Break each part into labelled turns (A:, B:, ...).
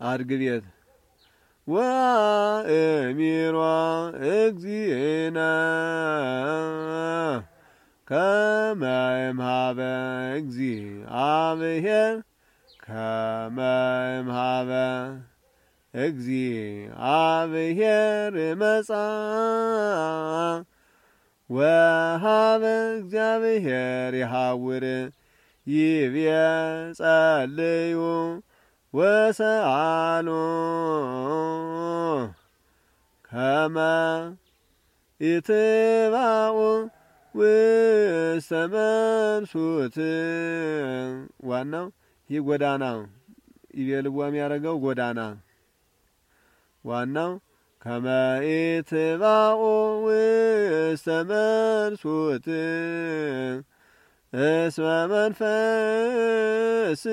A: አድግቤት ወአእሚሮ እግዚእነ ከመ እምኀበ እግዚአብሔር ከመ እምኀበ እግዚአብሔር መጻ ወኀበ እግዚአብሔር ይሐውር ይቤ ጸልዩ ወሰአሉ ከመ ኢትባኡ ውስተ መንሱት። ዋናው ይህ ጎዳና ይቤልዋ የሚያደርገው ጎዳና ዋናው ከመ ኢትባኡ ውስተ መንሱት እስመ መንፈስ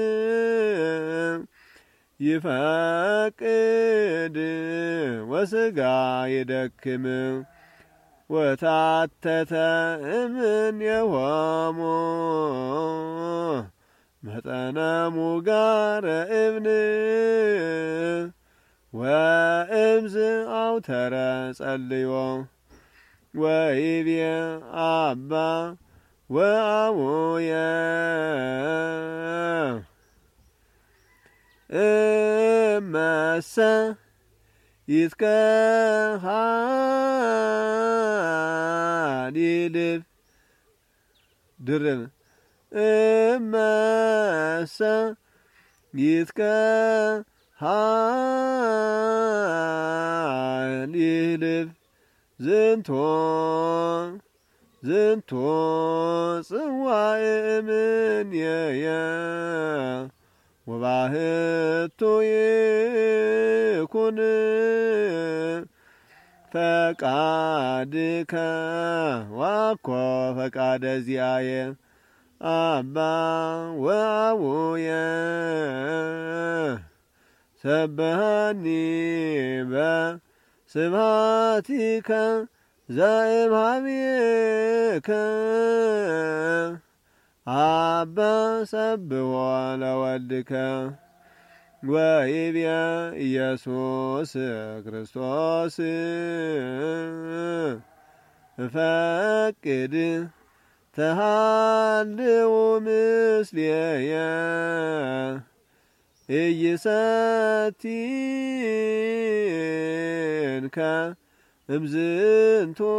A: ይፈቅድ ወሥጋ ይደክም ወታተተ እምኔሆሙ መጠነ ሙጋረ እብን ወእምዝ አውተረ ጸልዮ ወይቤ አባ ወአቡየ እመሰ ይትከሀድ ይልፍ ድርብ እመሰ ይትከሀድ ይልፍ ዝንቶ ጽዋዕ እምኔየ ወባህቱ ይኩን ፈቃድከ ዋኮ ፈቃደ ዚአየ አባ ወአቡየ ሰብሐኒ በስብሐቲከ ዘእምኀቤከ አባ ሰብሖ ለወልድከ ወይቤ ኢየሱስ ክርስቶስ እፈቅድ ተሃልው ምስሌየ ኢይሰቲንከ እምዝንቱ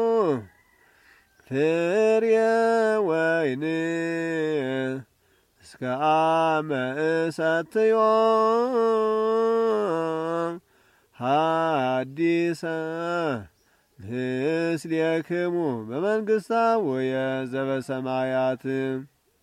A: ፍሬ ወይን እስከ አመ እሰትዮ ሐዲሰ ምስሌክሙ በመንግሥተ አቡየ ዘበሰማያት